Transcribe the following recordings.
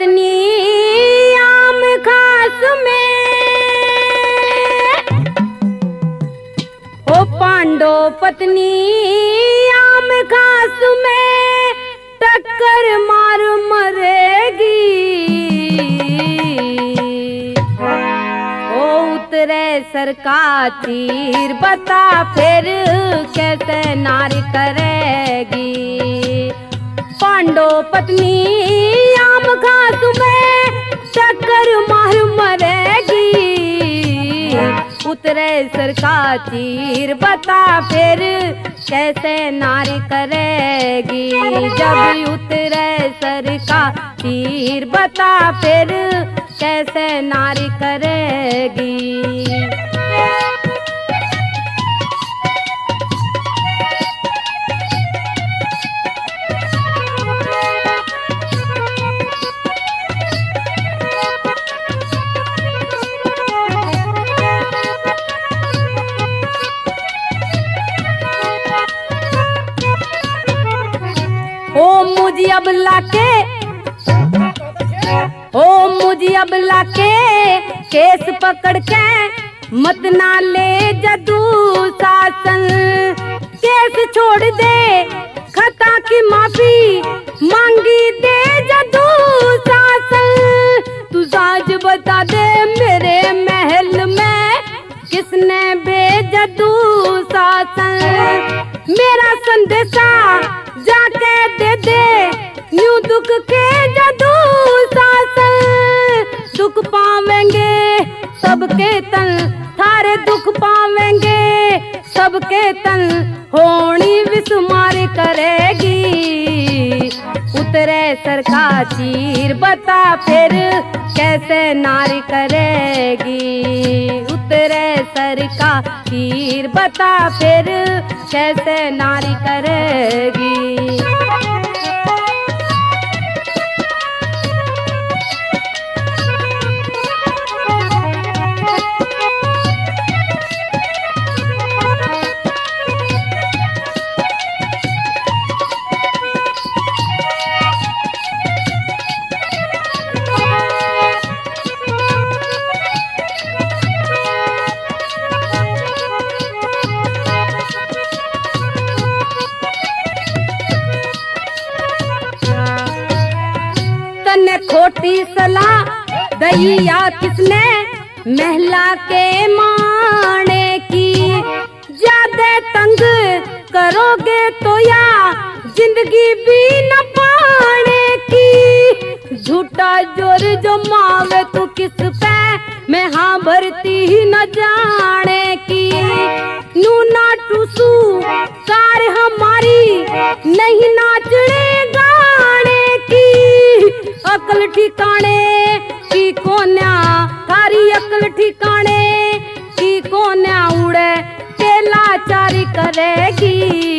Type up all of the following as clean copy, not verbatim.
पत्नी आम खास में, ओ पांडो पत्नी आम खास में टक्कर मार मरेगी। ओ उतरे सर का तीर बता फिर कैसे नारी करेगी। पांडो पत्नी आम घास में टक्कर मार मरेगी। उतरे सर का तीर बता फिर कैसे नारी करेगी। जब उतरे सर का तीर बता फिर कैसे नारी करेगी। मुझे अब लाके केस पकड़ के मत ना ले जदू शासन। केस छोड़ दे खता की माफी मांगी दे जदू शासन। तू साज बता दे मेरे महल में किसने बेजदू शासन। मेरा संदेशा जाके दे दे न्यू दुख के जदू शासन। दुख पावेंगे सबके तन थारे दुख पावेंगे सबके तन होनी विस्मार करेगी। उतरे सर का तीर बता फिर कैसे नारी करेगी। उतरे सर का तीर बता फिर कैसे नारी करेगी। खोटी सलाह दैया किसने महिला के माने की। ज्यादा तंग करोगे तो या जिंदगी भी न पाने की। झूठा जोर जो मावे तू किस पे मैं हाँ भरती ही न जाने की। नूना टूसू कार हमारी नहीं नाचने गाने की। अकल ठिकाने की कोन्या थारी अकल ठिकाने की कोन्या उड़े तेला चारी करेगी।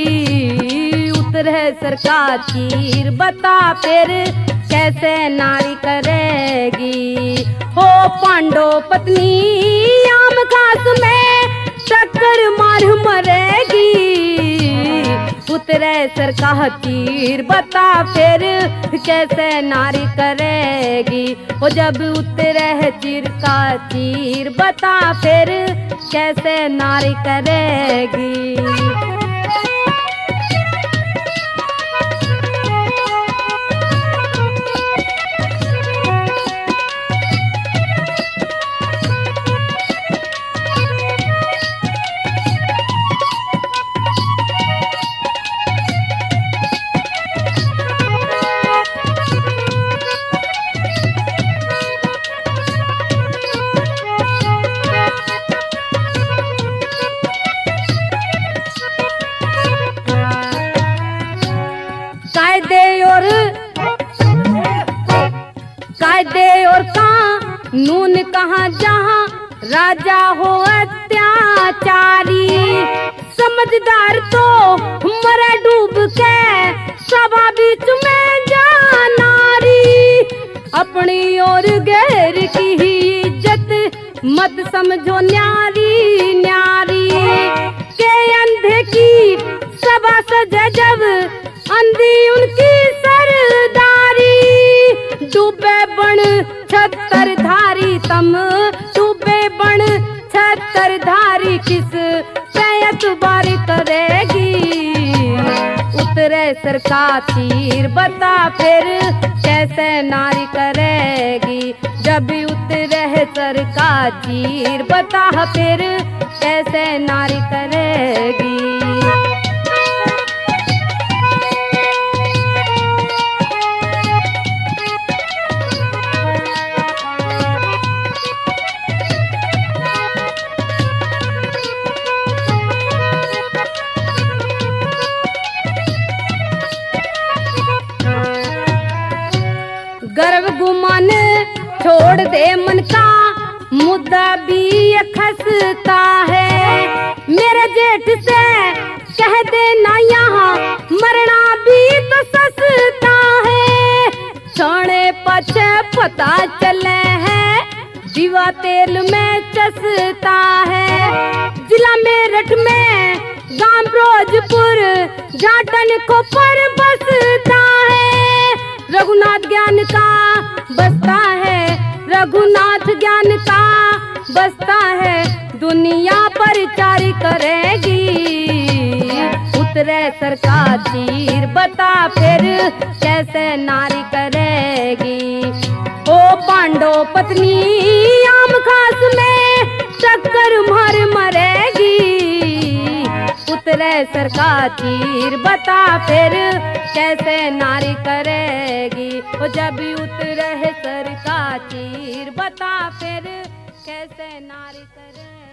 उतरे सर का तीर बता फिर कैसे नारी करेगी। हो पांडो पत्नी आम घास में टक्कर मार मरेगी। उतरे सर का तीर बता फिर कैसे नारी करेगी। वो जब उतरे तीर का तीर बता फिर कैसे नारी करेगी। कायदे और कानून कहाँ जहाँ राजा हो अत्याचारी। समझदार तो मरे डूब के सभा बीच में जा नारी। अपनी और गैर की ही इज्जत मत समझो न्यारी न्यारी। के अंधे की सभा सजे जब अंधी उनकी सरदारी। डूबे छत्रधारी तम डूबे बन छत्रधारी किस पे एतबार करेगी। उतरे सर का तीर बता फिर कैसे नारी करेगी। जब उतरे सर का तीर बता फिर कैसे नारी करेगी। गर्व गुमान छोड़ दे मन का मुद्दा भी खसता है। मेरे जेठ से कह देना यहाँ मरना भी तो सस्ता है। सोने पछे पता चले है दीवा तेल में चसता है। जिला मेरठ में गांव फिरोजपुर झाटन को पर बसता है। रघुनाथ ज्ञान का बसता है, रघुनाथ ज्ञान का बसता है। दुनिया प्रचार करेगी। उतरे सर का तीर बता फिर कैसे नारी करेगी। ओ पांडव पत्नी आम खास में टक्कर मार मरेगी। उतरे सर का तीर बता फिर कैसे नारी करेगी। ओ जब उतरे सर का तीर बता फिर कैसे नारी करेगी।